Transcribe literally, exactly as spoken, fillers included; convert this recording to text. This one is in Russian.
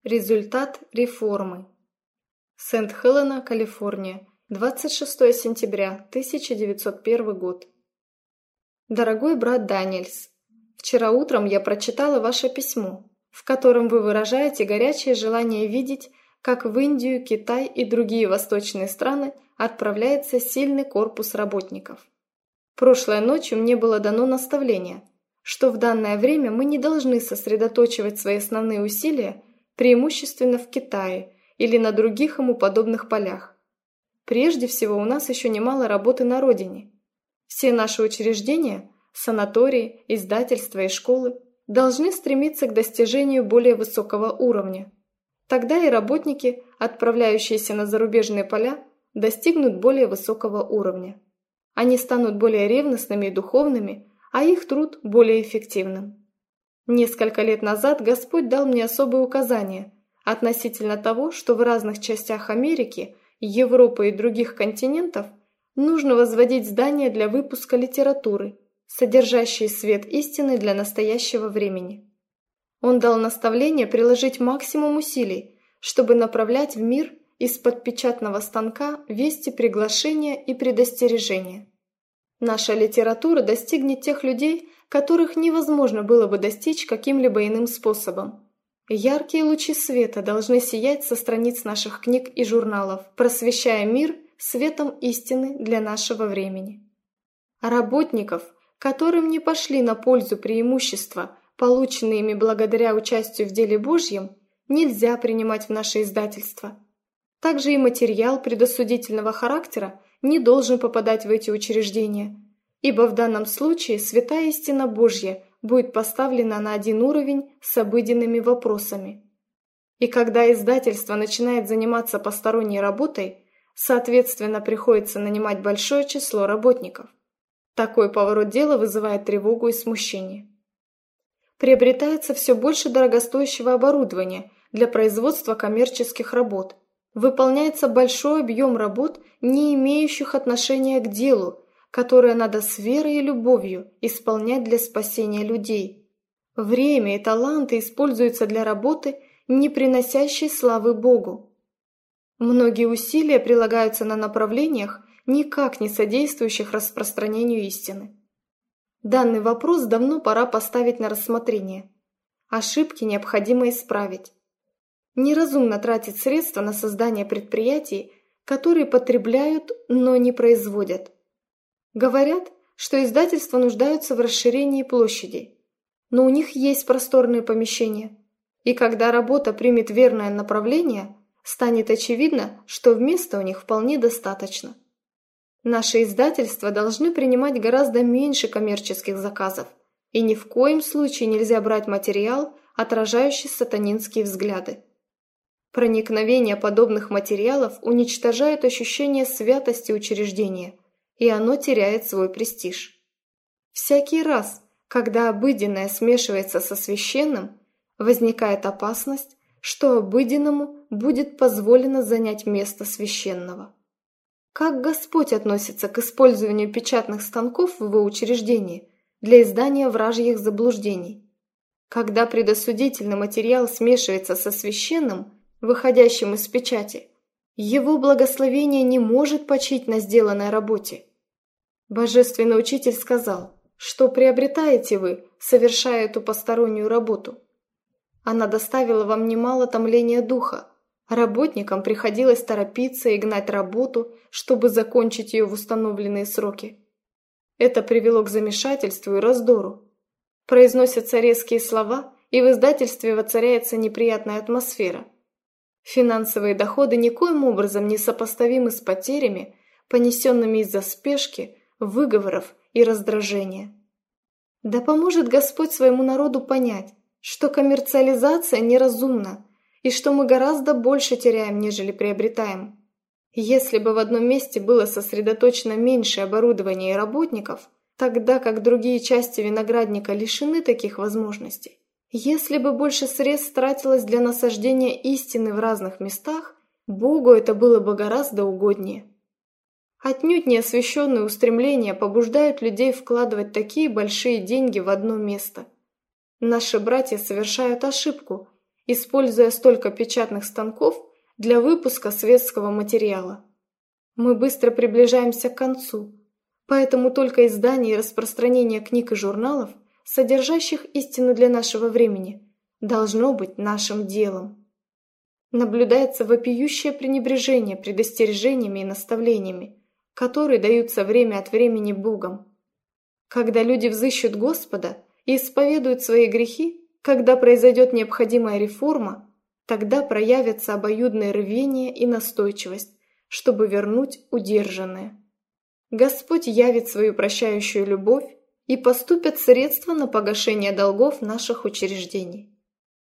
Результат реформы. Сент-Хелена, Калифорния, двадцать шестое сентября тысяча девятьсот первый год. Дорогой брат Даниэльс, вчера утром я прочитала ваше письмо, в котором вы выражаете горячее желание видеть, как в Индию, Китай и другие восточные страны отправляется сильный корпус работников. Прошлой ночью мне было дано наставление, что в данное время мы не должны сосредоточивать свои основные усилия преимущественно в Китае или на других ему подобных полях. Прежде всего у нас еще немало работы на родине. Все наши учреждения, санатории, издательства и школы должны стремиться к достижению более высокого уровня. Тогда и работники, отправляющиеся на зарубежные поля, достигнут более высокого уровня. Они станут более ревностными и духовными, а их труд более эффективным. Несколько лет назад Господь дал мне особые указания относительно того, что в разных частях Америки, Европы и других континентов нужно возводить здания для выпуска литературы, содержащие свет истины для настоящего времени. Он дал наставление приложить максимум усилий, чтобы направлять в мир из-под печатного станка вести приглашения и предостережения. Наша литература достигнет тех людей, которых невозможно было бы достичь каким-либо иным способом. Яркие лучи света должны сиять со страниц наших книг и журналов, просвещая мир светом истины для нашего времени. Работников, которым не пошли на пользу преимущества, полученные ими благодаря участию в деле Божьем, нельзя принимать в наше издательство. Также и материал предосудительного характера не должен попадать в эти учреждения, ибо в данном случае святая истина Божья будет поставлена на один уровень с обыденными вопросами. И когда издательство начинает заниматься посторонней работой, соответственно, приходится нанимать большое число работников. Такой поворот дела вызывает тревогу и смущение. Приобретается все больше дорогостоящего оборудования для производства коммерческих работ. Выполняется большой объем работ, не имеющих отношения к делу, которое надо с верой и любовью исполнять для спасения людей. Время и таланты используются для работы, не приносящей славы Богу. Многие усилия прилагаются на направлениях, никак не содействующих распространению истины. Данный вопрос давно пора поставить на рассмотрение. Ошибки необходимо исправить. Неразумно тратить средства на создание предприятий, которые потребляют, но не производят. Говорят, что издательства нуждаются в расширении площадей, но у них есть просторные помещения, и когда работа примет верное направление, станет очевидно, что места у них вполне достаточно. Наши издательства должны принимать гораздо меньше коммерческих заказов, и ни в коем случае нельзя брать материал, отражающий сатанинские взгляды. Проникновение подобных материалов уничтожает ощущение святости учреждения, и оно теряет свой престиж. Всякий раз, когда обыденное смешивается со священным, возникает опасность, что обыденному будет позволено занять место священного. Как Господь относится к использованию печатных станков в его учреждении для издания вражьих заблуждений? Когда предосудительный материал смешивается со священным, выходящим из печати, его благословение не может почить на сделанной работе. Божественный учитель сказал, что приобретаете вы, совершая эту постороннюю работу. Она доставила вам немало томления духа. Работникам приходилось торопиться и гнать работу, чтобы закончить ее в установленные сроки. Это привело к замешательству и раздору. Произносятся резкие слова, и в издательстве воцаряется неприятная атмосфера. Финансовые доходы никоим образом не сопоставимы с потерями, понесенными из-за спешки, выговоров и раздражения. Да поможет Господь своему народу понять, что коммерциализация неразумна, и что мы гораздо больше теряем, нежели приобретаем. Если бы в одном месте было сосредоточено меньше оборудования и работников, тогда как другие части виноградника лишены таких возможностей, если бы больше средств тратилось для насаждения истины в разных местах, Богу это было бы гораздо угоднее. Отнюдь неосвященные устремления побуждают людей вкладывать такие большие деньги в одно место. Наши братья совершают ошибку, используя столько печатных станков для выпуска светского материала. Мы быстро приближаемся к концу, поэтому только издание и распространение книг и журналов, содержащих истину для нашего времени, должно быть нашим делом. Наблюдается вопиющее пренебрежение предостережениями и наставлениями, которые даются время от времени Богом. Когда люди взыщут Господа и исповедуют свои грехи, когда произойдет необходимая реформа, тогда проявятся обоюдное рвение и настойчивость, чтобы вернуть удержанное. Господь явит свою прощающую любовь, и поступят средства на погашение долгов наших учреждений.